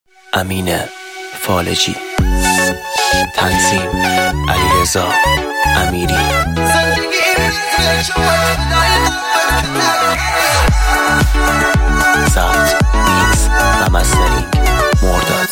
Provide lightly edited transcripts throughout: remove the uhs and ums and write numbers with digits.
امین فالجی، تنظیم علیرضا امیری. ضبط، میکس و مسترینگ مرداد.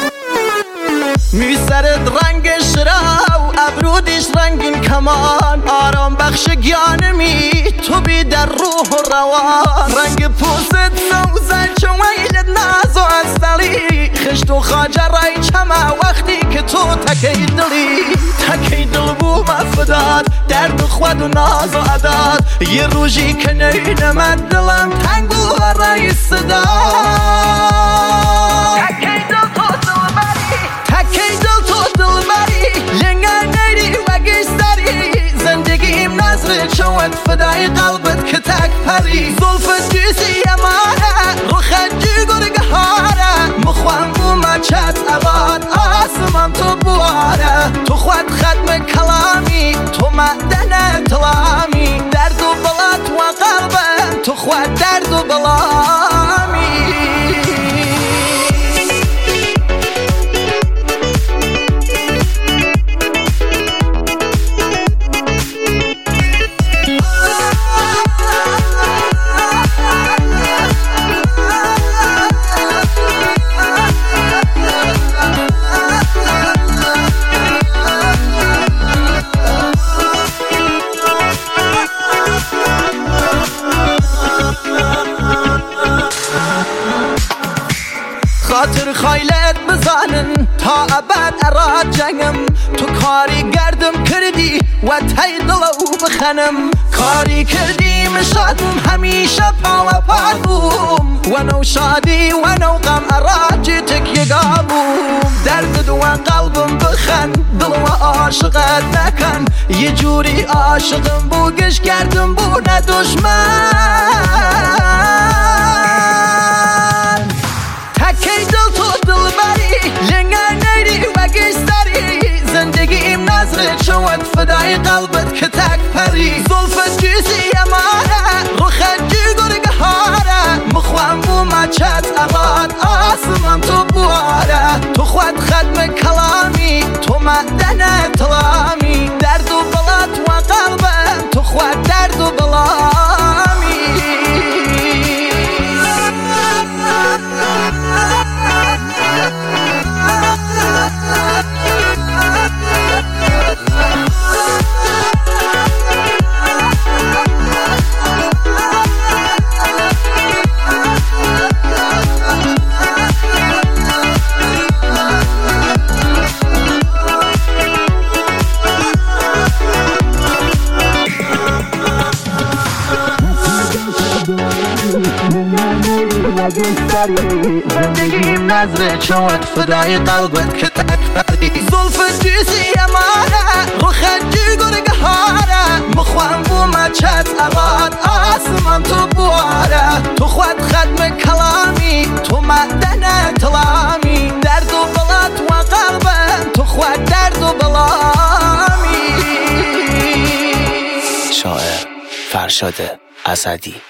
میسرد رنگ شراو، ابرودش رنگین کمان، آرام بخش گیانمی تو بی در روح و روان. رنگ پوست سوزن چون ویلت ناز و اصلی، خشت و خاجرای چما وقتی که تو تکی دل بو مفداد، درد و خود و ناز و عداد. یه روزی که نینه من دلم تنگ بو رای صدا. شوت فدای قلبت که تک پری، زلفت جیسی امانه رو خنجی گرگهاره. مخوان بو مچت عباد آسمان تو بواره. تو خود ختم کلامی، تو معدن تلامی، درد و بلات و قلبم تو خود درد و بلامی. خاطر خایلت بزانن تا ابد اراد جنگم. تو کاری گردم کردی و تای دلو بخنم. کاری کردی مشادم همیشه پا و پار بوم، و نو شادی و نو غم اراد جیتک یگابوم. درد و قلبم بخن، دل و عاشقت نکن. یه جوری عاشقم بو گش کردم بو نه دشمن. تکی دل تو دل بری، لنگر نیری و گشتری. زندگیم نظرت شود فدای قلبت که تک پری. زلفت جیسی امانه رو خنجی گرگهاره. مخوان بو مچت عباد آسمان تو بواره. تو خود ختم کلامی، تو معدن تلامی، درد و بلات و قلبم تو خود درد و بلامی. زندگیم نظرت شود فدای قلبت که تک پری. زلفت جیسی امانه رو خنجی گرگهاره. مخوان بو مچت عباد آسمان تو بواره. تو خود ختم کلامی، تو معدن تلامی، درد و بلات و قلبم تو خود درد و بلامی. شاعر فرشاد اسدی.